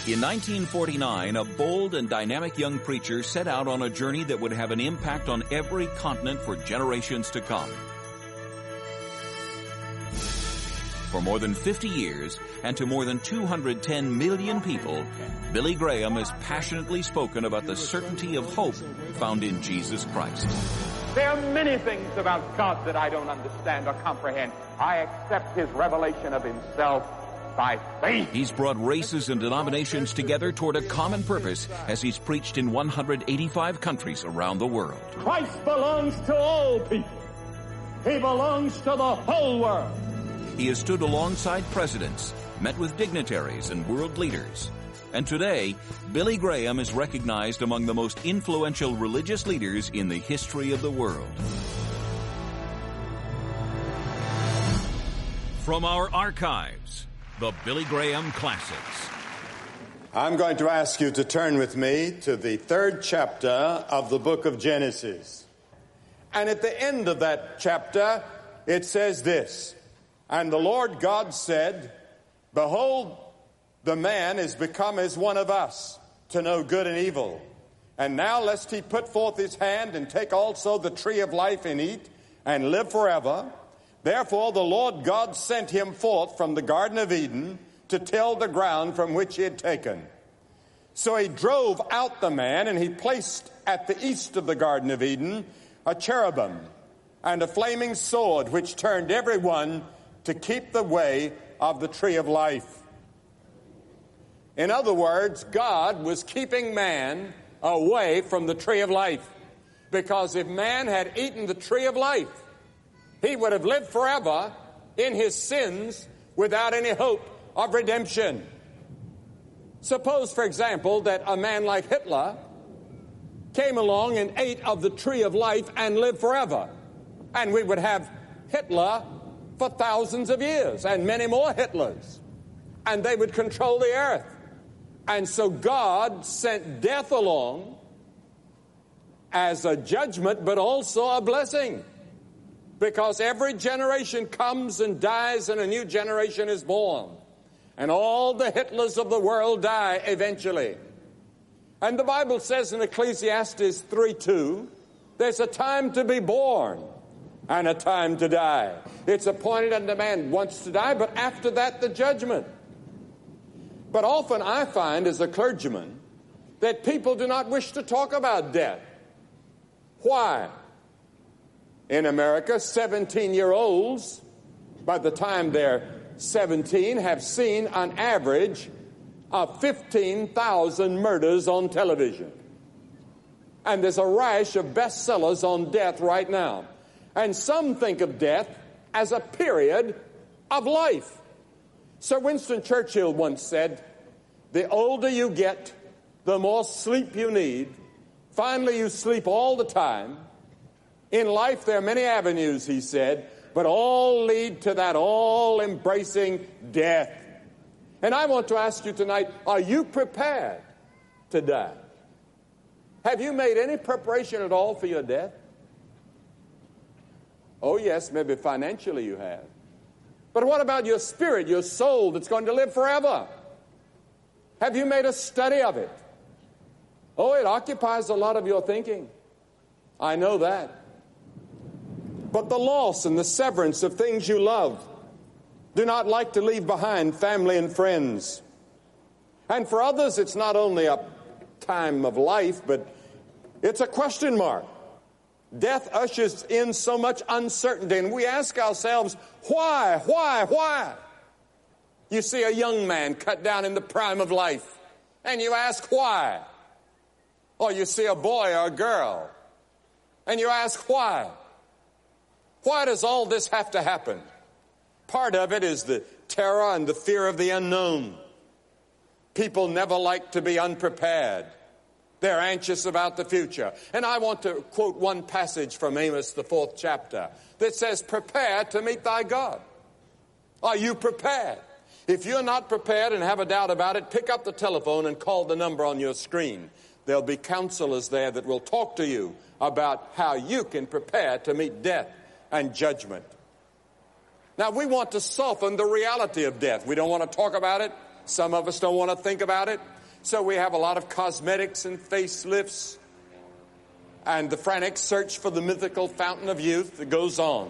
In 1949, a bold and dynamic young preacher set out on a journey that would have an impact on every continent for generations to come. For more than 50 years, and to more than 210 million people, Billy Graham has passionately spoken about the certainty of hope found in Jesus Christ. There are many things about God that I don't understand or comprehend. I accept His revelation of Himself by faith. He's brought races and denominations together toward a common purpose as he's preached in 185 countries around the world. Christ belongs to all people. He belongs to the whole world. He has stood alongside presidents, met with dignitaries and world leaders. And today, Billy Graham is recognized among the most influential religious leaders in the history of the world. From our archives, the Billy Graham Classics. I'm going to ask you to turn with me to the 3rd chapter of the book of Genesis. And at the end of that chapter, it says this, "And the Lord God said, Behold, the man is become as one of us, to know good and evil. And now lest he put forth his hand and take also the tree of life and eat, and live forever. Therefore the Lord God sent him forth from the Garden of Eden to till the ground from which he had taken. So he drove out the man, and he placed at the east of the Garden of Eden a cherubim and a flaming sword, which turned every one to keep the way of the tree of life." In other words, God was keeping man away from the tree of life. Because if man had eaten the tree of life, he would have lived forever in his sins without any hope of redemption. Suppose, for example, that a man like Hitler came along and ate of the tree of life and lived forever. And we would have Hitler for thousands of years and many more Hitlers. And they would control the earth. And so God sent death along as a judgment, but also a blessing. Because every generation comes and dies and a new generation is born. And all the Hitlers of the world die eventually. And the Bible says in Ecclesiastes 3:2, there's a time to be born and a time to die. It's appointed unto man once to die, but after that the judgment. But often I find as a clergyman that people do not wish to talk about death. Why? In America, 17-year-olds, by the time they're 17, have seen an average of 15,000 murders on television. And there's a rash of bestsellers on death right now. And some think of death as a period of life. Sir Winston Churchill once said, "The older you get, the more sleep you need. Finally, you sleep all the time. In life, there are many avenues," he said, "but all lead to that all-embracing death." And I want to ask you tonight, are you prepared to die? Have you made any preparation at all for your death? Oh, yes, maybe financially you have. But what about your spirit, your soul that's going to live forever? Have you made a study of it? Oh, it occupies a lot of your thinking. I know that. But the loss and the severance of things you love, do not like to leave behind family and friends. And for others, it's not only a time of life, but it's a question mark. Death ushers in so much uncertainty, and we ask ourselves, why? You see a young man cut down in the prime of life, and you ask why. Or you see a boy or a girl, and you ask why. Why does all this have to happen? Part of it is the terror and the fear of the unknown. People never like to be unprepared. They're anxious about the future. And I want to quote one passage from Amos, the 4th chapter, that says, "Prepare to meet thy God." Are you prepared? If you're not prepared and have a doubt about it, pick up the telephone and call the number on your screen. There'll be counselors there that will talk to you about how you can prepare to meet death and judgment. Now, we want to soften the reality of death. We don't want to talk about it. Some of us don't want to think about it. So we have a lot of cosmetics and facelifts and the frantic search for the mythical fountain of youth that goes on.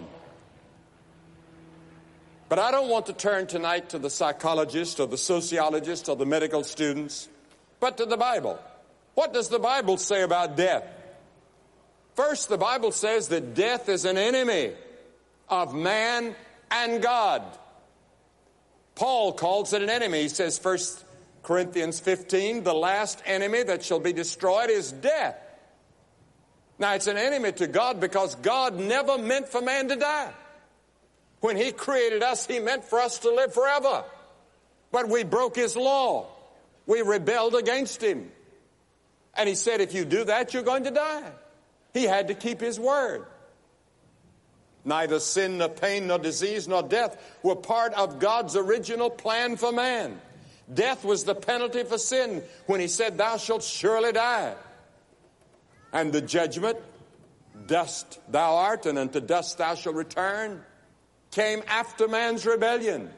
But I don't want to turn tonight to the psychologist or the sociologist or the medical students, but to the Bible. What does the Bible say about death? First, the Bible says that death is an enemy of man and God. Paul calls it an enemy. He says, 1 Corinthians 15, the last enemy that shall be destroyed is death. Now, it's an enemy to God because God never meant for man to die. When he created us, he meant for us to live forever. But we broke his law. We rebelled against him. And he said, if you do that, you're going to die. He had to keep his word. Neither sin, nor pain, nor disease, nor death were part of God's original plan for man. Death was the penalty for sin when he said, thou shalt surely die. And the judgment, dust thou art, and unto dust thou shalt return, came after man's rebellion.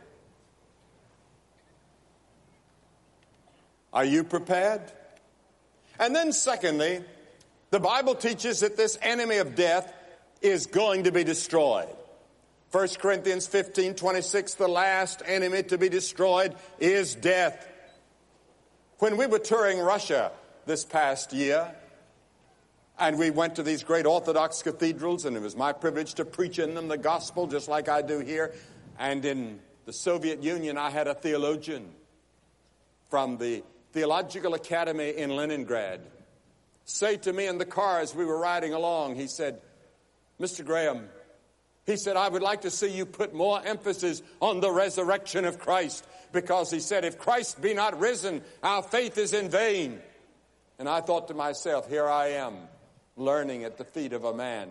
Are you prepared? And then secondly, the Bible teaches that this enemy of death is going to be destroyed. 1 Corinthians 15:26, the last enemy to be destroyed is death. When we were touring Russia this past year, and we went to these great Orthodox cathedrals, and it was my privilege to preach in them the gospel just like I do here. And in the Soviet Union, I had a theologian from the Theological Academy in Leningrad say to me in the car as we were riding along, he said, Mr. Graham, he said, I would like to see you put more emphasis on the resurrection of Christ, because he said, if Christ be not risen, our faith is in vain. And I thought to myself, here I am, learning at the feet of a man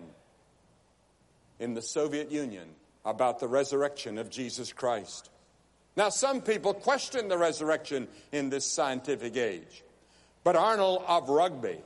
in the Soviet Union about the resurrection of Jesus Christ. Now, some people question the resurrection in this scientific age. But Arnold of Rugby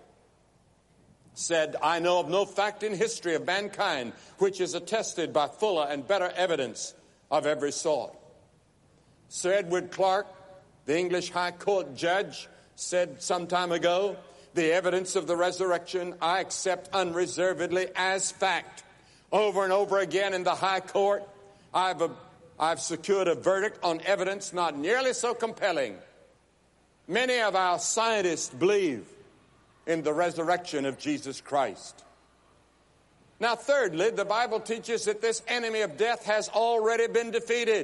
said, I know of no fact in history of mankind which is attested by fuller and better evidence of every sort. Sir Edward Clarke, the English High Court judge, said some time ago, the evidence of the resurrection I accept unreservedly as fact. Over and over again in the High Court, I've secured a verdict on evidence not nearly so compelling. Many of our scientists believe in the resurrection of Jesus Christ. Now, thirdly, the Bible teaches that this enemy of death has already been defeated.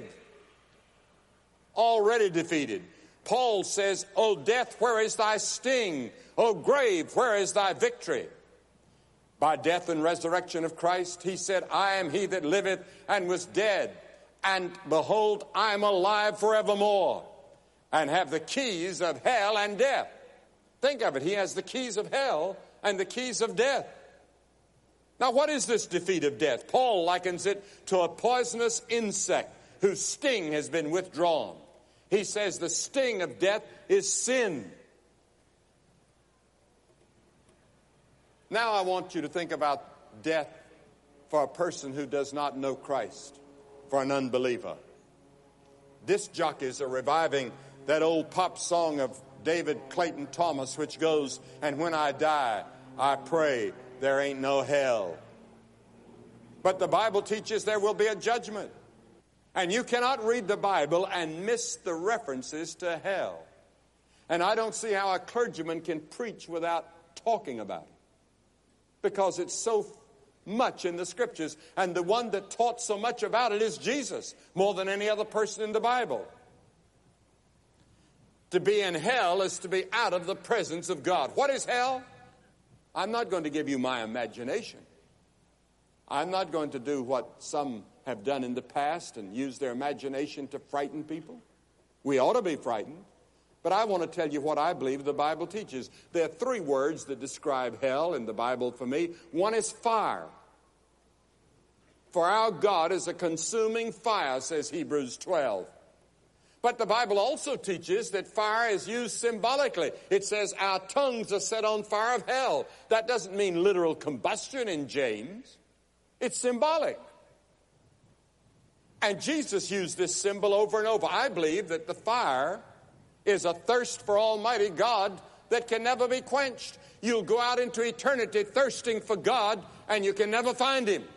Already defeated. Paul says, O death, where is thy sting? O grave, where is thy victory? By death and resurrection of Christ, he said, I am he that liveth and was dead. And behold, I am alive forevermore, and have the keys of hell and death. Think of it. He has the keys of hell and the keys of death. Now, what is this defeat of death? Paul likens it to a poisonous insect whose sting has been withdrawn. He says the sting of death is sin. Now I want you to think about death for a person who does not know Christ, for an unbeliever. Disc jockeys are reviving that old pop song of David Clayton Thomas, which goes, and when I die, I pray there ain't no hell. But the Bible teaches there will be a judgment. And you cannot read the Bible and miss the references to hell. And I don't see how a clergyman can preach without talking about it, because it's so much in the Scriptures. And the one that taught so much about it is Jesus, more than any other person in the Bible. To be in hell is to be out of the presence of God. What is hell? I'm not going to give you my imagination. I'm not going to do what some have done in the past and use their imagination to frighten people. We ought to be frightened. But I want to tell you what I believe the Bible teaches. There are three words that describe hell in the Bible for me. One is fire. For our God is a consuming fire, says Hebrews 12. But the Bible also teaches that fire is used symbolically. It says our tongues are set on fire of hell. That doesn't mean literal combustion in James. It's symbolic. And Jesus used this symbol over and over. I believe that the fire is a thirst for Almighty God that can never be quenched. You'll go out into eternity thirsting for God, and you can never find Him.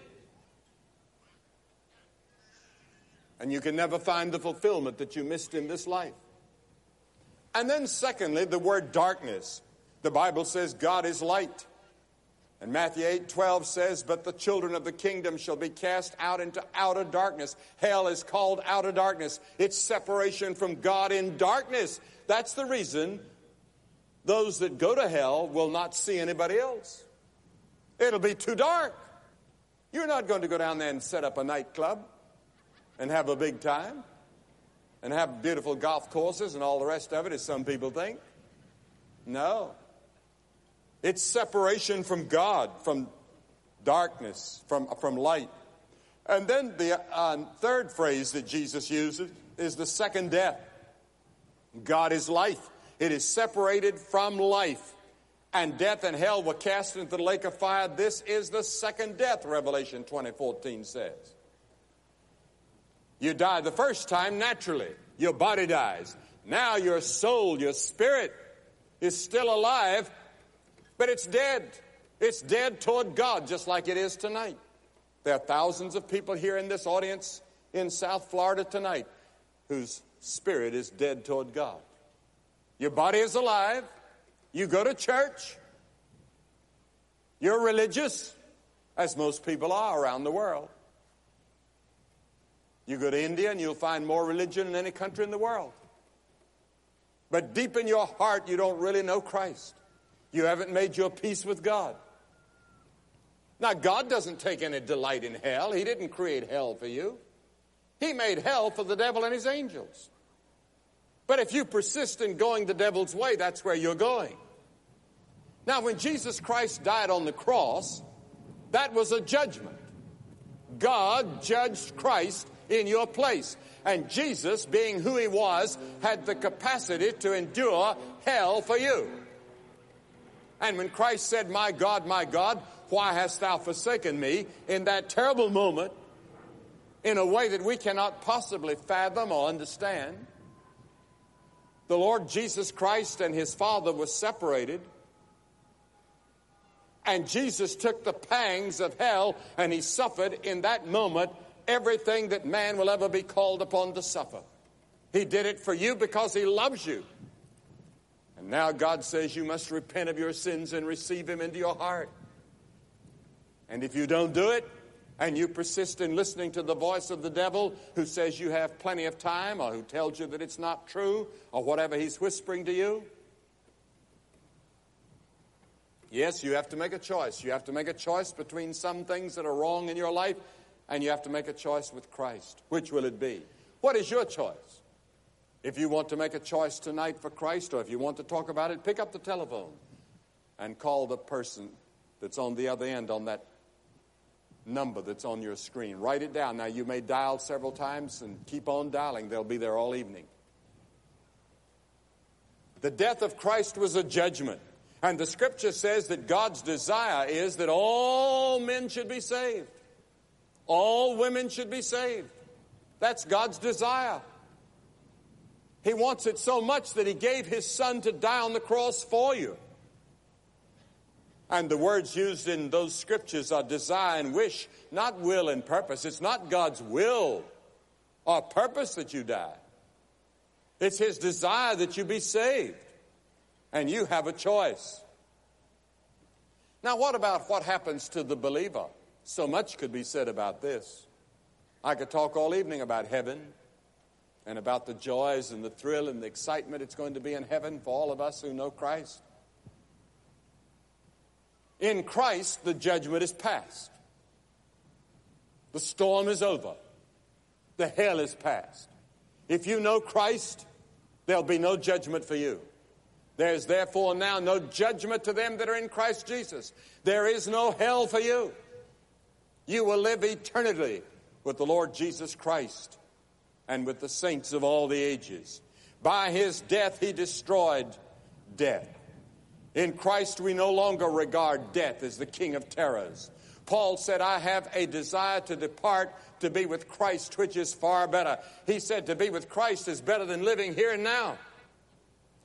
And you can never find the fulfillment that you missed in this life. And then secondly, the word darkness. The Bible says God is light. And Matthew 8:12 says, but the children of the kingdom shall be cast out into outer darkness. Hell is called outer darkness. It's separation from God in darkness. That's the reason those that go to hell will not see anybody else. It'll be too dark. You're not going to go down there and set up a nightclub and have a big time and have beautiful golf courses and all the rest of it, as some people think. No. It's separation from God, from darkness, from light. And then the third phrase that Jesus uses is the second death. God is life. It is separated from life. And death and hell were cast into the lake of fire. This is the second death, Revelation 20:14 says. You die the first time naturally. Your body dies. Now your soul, your spirit is still alive, but it's dead. It's dead toward God, just like it is tonight. There are thousands of people here in this audience in South Florida tonight whose spirit is dead toward God. Your body is alive. You go to church. You're religious, as most people are around the world. You go to India and you'll find more religion in any country in the world. But deep in your heart, you don't really know Christ. You haven't made your peace with God. Now, God doesn't take any delight in hell. He didn't create hell for you. He made hell for the devil and his angels. But if you persist in going the devil's way, that's where you're going. Now, when Jesus Christ died on the cross, that was a judgment. God judged Christ in your place. And Jesus, being who He was, had the capacity to endure hell for you. And when Christ said, my God, why hast thou forsaken me?" in that terrible moment, in a way that we cannot possibly fathom or understand, the Lord Jesus Christ and His Father were separated. And Jesus took the pangs of hell, and He suffered in that moment everything that man will ever be called upon to suffer. He did it for you because He loves you. And now God says you must repent of your sins and receive Him into your heart. And if you don't do it, and you persist in listening to the voice of the devil who says you have plenty of time, or who tells you that it's not true, or whatever he's whispering to you, yes, you have to make a choice. You have to make a choice between some things that are wrong in your life, and you have to make a choice with Christ. Which will it be? What is your choice? If you want to make a choice tonight for Christ, or if you want to talk about it, pick up the telephone and call the person that's on the other end on that number that's on your screen. Write it down. Now, you may dial several times and keep on dialing. They'll be there all evening. The death of Christ was a judgment. And the Scripture says that God's desire is that all men should be saved. All women should be saved. That's God's desire. He wants it so much that He gave His Son to die on the cross for you. And the words used in those scriptures are desire and wish, not will and purpose. It's not God's will or purpose that you die. It's His desire that you be saved. And you have a choice. Now, what about what happens to the believer? So much could be said about this. I could talk all evening about heaven and about the joys and the thrill and the excitement it's going to be in heaven for all of us who know Christ. In Christ, the judgment is past. The storm is over. The hell is past. If you know Christ, there'll be no judgment for you. There is therefore now no judgment to them that are in Christ Jesus. There is no hell for you. You will live eternally with the Lord Jesus Christ and with the saints of all the ages. By His death, He destroyed death. In Christ, we no longer regard death as the king of terrors. Paul said, I have a desire to depart to be with Christ, which is far better. He said to be with Christ is better than living here and now.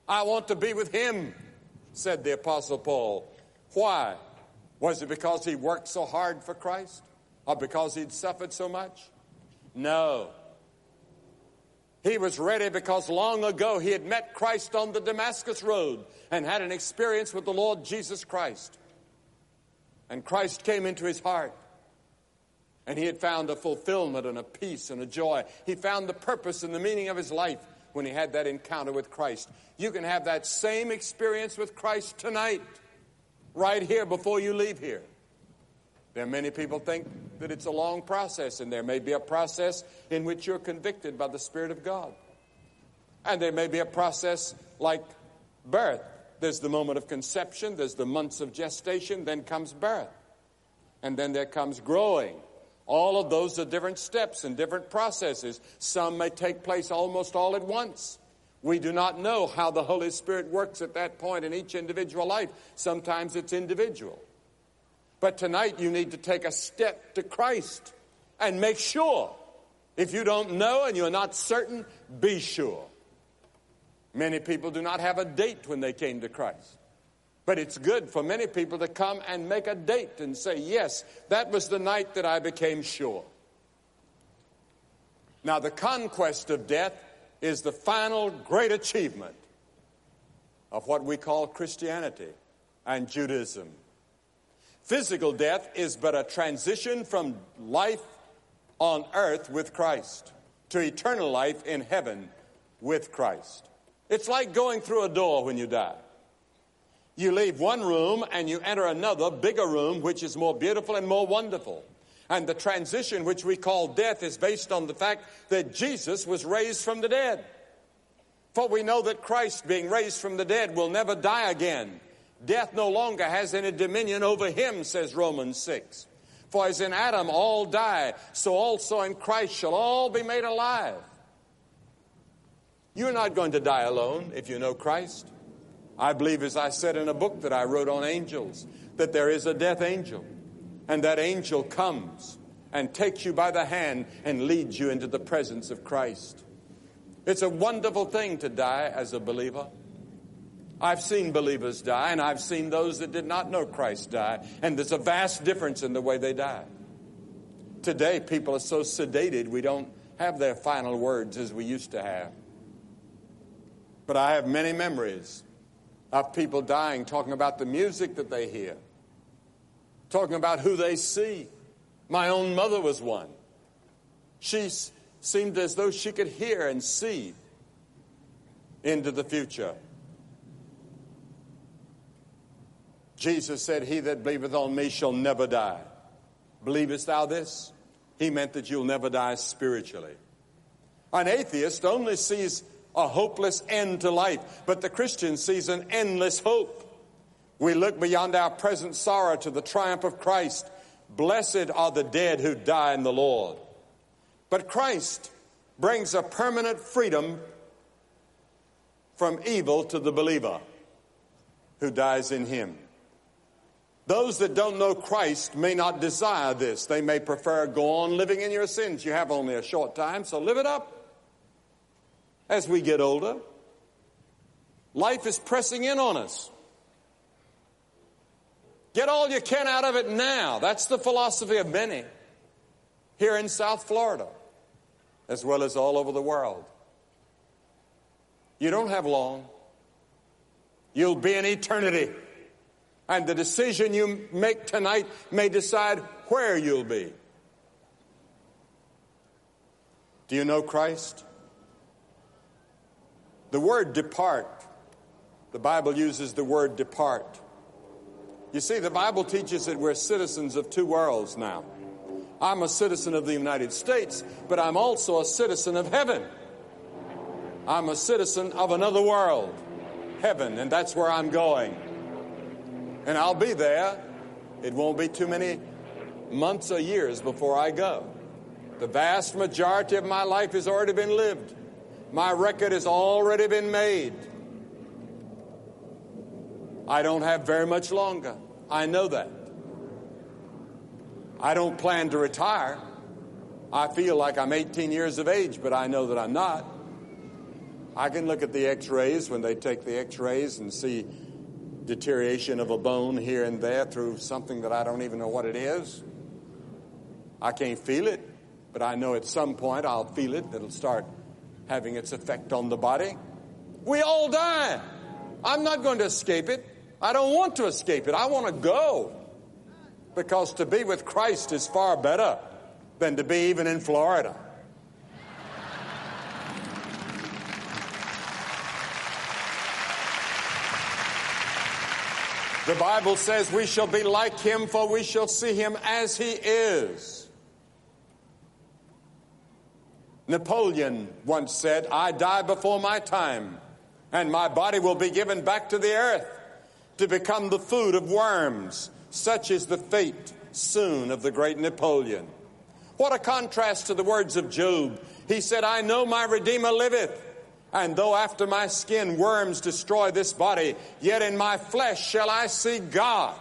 I want to be with him, said the Apostle Paul. Why? Was it because he worked so hard for Christ? Or because he'd suffered so much? No. He was ready because long ago he had met Christ on the Damascus Road and had an experience with the Lord Jesus Christ. And Christ came into his heart. And he had found a fulfillment and a peace and a joy. He found the purpose and the meaning of his life when he had that encounter with Christ. You can have that same experience with Christ tonight, right here before you leave here. There are many people think that it's a long process, and there may be a process in which you're convicted by the Spirit of God. And there may be a process like birth. There's the moment of conception, there's the months of gestation, then comes birth. And then there comes growing. All of those are different steps and different processes. Some may take place almost all at once. We do not know how the Holy Spirit works at that point in each individual life. Sometimes it's individual. But tonight you need to take a step to Christ and make sure. If you don't know and you're not certain, be sure. Many people do not have a date when they came to Christ. But it's good for many people to come and make a date and say, yes, that was the night that I became sure. Now, the conquest of death is the final great achievement of what we call Christianity and Judaism. Physical death is but a transition from life on earth with Christ to eternal life in heaven with Christ. It's like going through a door when you die. You leave one room and you enter another, bigger room, which is more beautiful and more wonderful. And the transition, which we call death, is based on the fact that Jesus was raised from the dead. For we know that Christ, being raised from the dead, will never die again. Death no longer has any dominion over him, says Romans 6. For as in Adam all die, so also in Christ shall all be made alive. You're not going to die alone if you know Christ. I believe, as I said in a book that I wrote on angels, that there is a death angel. And that angel comes and takes you by the hand and leads you into the presence of Christ. It's a wonderful thing to die as a believer. I've seen believers die, and I've seen those that did not know Christ die. And there's a vast difference in the way they die. Today, people are so sedated, we don't have their final words as we used to have. But I have many memories of people dying, talking about the music that they hear, talking about who they see. My own mother was one. She seemed as though she could hear and see into the future. Jesus said, he that believeth on me shall never die. Believest thou this? He meant that you'll never die spiritually. An atheist only sees a hopeless end to life, but the Christian sees an endless hope. We look beyond our present sorrow to the triumph of Christ. Blessed are the dead who die in the Lord. But Christ brings a permanent freedom from evil to the believer who dies in him. Those that don't know Christ may not desire this. They may prefer go on living in your sins. You have only a short time, so live it up. As we get older, life is pressing in on us. Get all you can out of it now. That's the philosophy of many here in South Florida, as well as all over the world. You don't have long. You'll be in eternity. And the decision you make tonight may decide where you'll be. Do you know Christ? The word depart, the Bible uses the word depart. You see, the Bible teaches that we're citizens of two worlds now. I'm a citizen of the United States, but I'm also a citizen of heaven. I'm a citizen of another world, heaven, and that's where I'm going. And I'll be there. It won't be too many months or years before I go. The vast majority of my life has already been lived. My record has already been made. I don't have very much longer. I know that. I don't plan to retire. I feel like I'm 18 years of age, but I know that I'm not. I can look at the x-rays when they take the x-rays and see deterioration of a bone here and there through something that I don't even know what it is. I can't feel it, but I know at some point I'll feel it. It'll start having its effect on the body. We all die. I'm not going to escape it. I don't want to escape it. I want to go. Because to be with Christ is far better than to be even in Florida. The Bible says we shall be like him, for we shall see him as he is. Napoleon once said, I die before my time, and my body will be given back to the earth to become the food of worms. Such is the fate soon of the great Napoleon. What a contrast to the words of Job. He said, I know my Redeemer liveth, and though after my skin worms destroy this body, yet in my flesh shall I see God.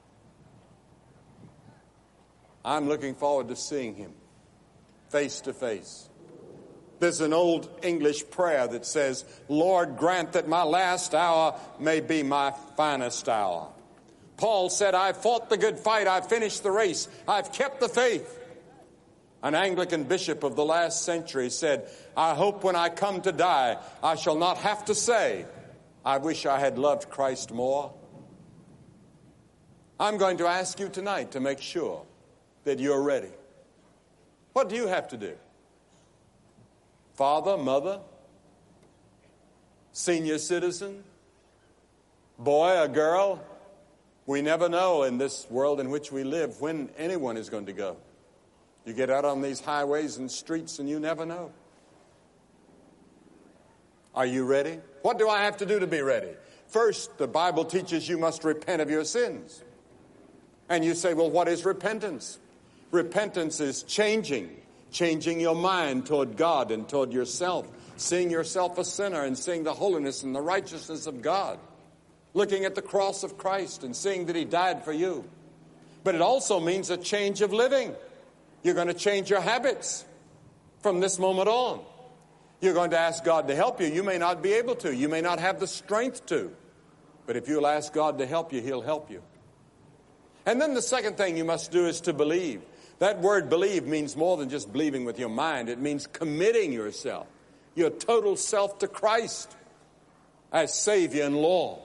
I'm looking forward to seeing him face to face. There's an old English prayer that says, Lord, grant that my last hour may be my finest hour. Paul said, I've fought the good fight, I've finished the race, I've kept the faith. An Anglican bishop of the last century said, I hope when I come to die, I shall not have to say, I wish I had loved Christ more. I'm going to ask you tonight to make sure that you're ready. What do you have to do? Father, mother, senior citizen, boy or girl, we never know in this world in which we live when anyone is going to go. You get out on these highways and streets and you never know. Are you ready? What do I have to do to be ready? First, the Bible teaches you must repent of your sins. And you say, well, what is repentance? Repentance is changing your mind toward God and toward yourself, seeing yourself a sinner and seeing the holiness and the righteousness of God, looking at the cross of Christ and seeing that he died for you. But it also means a change of living. You're going to change your habits from this moment on. You're going to ask God to help you. You may not be able to. You may not have the strength to. But if you'll ask God to help you, he'll help you. And then the second thing you must do is to believe. That word believe means more than just believing with your mind. It means committing yourself, your total self to Christ as Savior and Lord.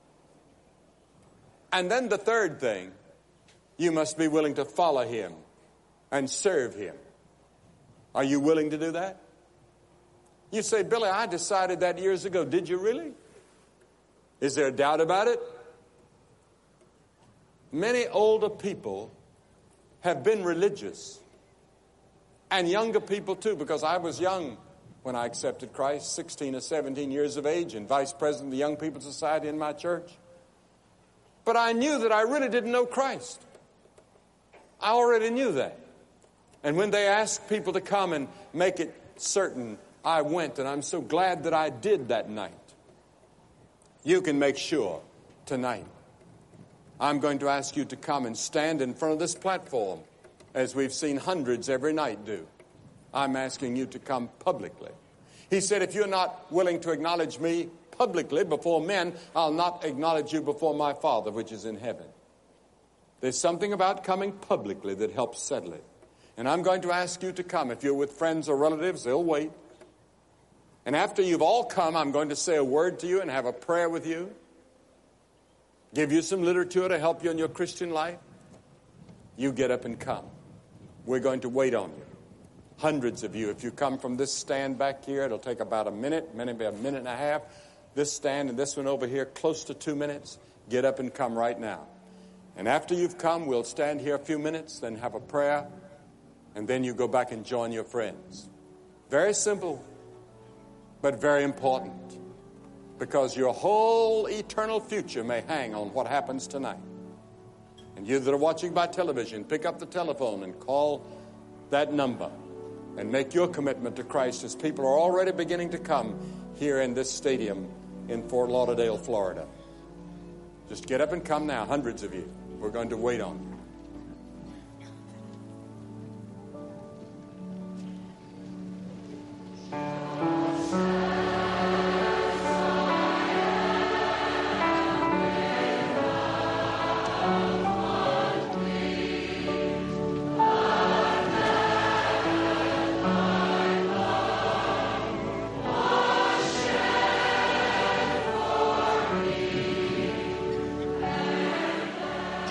And then the third thing, you must be willing to follow him and serve him. Are you willing to do that? You say, Billy, I decided that years ago. Did you really? Is there a doubt about it? Many older people have been religious. And younger people too, because I was young when I accepted Christ, 16 or 17 years of age, and vice president of the Young People's Society in my church. But I knew that I really didn't know Christ. I already knew that. And when they asked people to come and make it certain, I went, and I'm so glad that I did that night. You can make sure tonight. I'm going to ask you to come and stand in front of this platform, as we've seen hundreds every night do. I'm asking you to come publicly. He said, if you're not willing to acknowledge me publicly before men, I'll not acknowledge you before my Father which is in heaven. There's something about coming publicly that helps settle it. And I'm going to ask you to come. If you're with friends or relatives, they'll wait. And after you've all come, I'm going to say a word to you and have a prayer with you. Give you some literature to help you in your Christian life. You get up and come. We're going to wait on you. Hundreds of you. If you come from this stand back here, it'll take about a minute, maybe a minute and a half. This stand and this one over here, close to 2 minutes. Get up and come right now. And after you've come, we'll stand here a few minutes, then have a prayer, and then you go back and join your friends. Very simple, but very important. Because your whole eternal future may hang on what happens tonight. And you that are watching by television, pick up the telephone and call that number and make your commitment to Christ, as people are already beginning to come here in this stadium in Fort Lauderdale, Florida. Just get up and come now, hundreds of you. We're going to wait on you.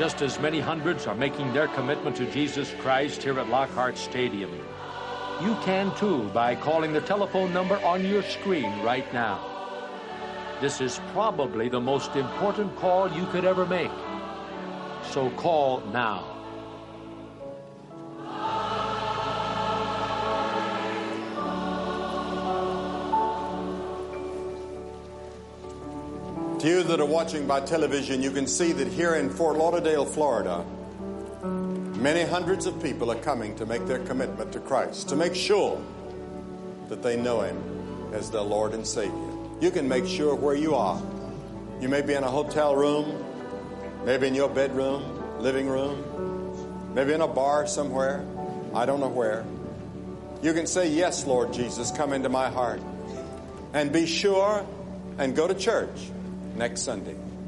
just as many hundreds are making their commitment to Jesus Christ here at Lockhart Stadium. You can too by calling the telephone number on your screen right now. This is probably the most important call you could ever make. So call now. To you that are watching by television, you can see that here in Fort Lauderdale, Florida, many hundreds of people are coming to make their commitment to Christ, to make sure that they know Him as their Lord and Savior. You can make sure where you are. You may be in a hotel room, maybe in your bedroom, living room, maybe in a bar somewhere. I don't know where. You can say, yes, Lord Jesus, come into my heart. And be sure and go to church next Sunday.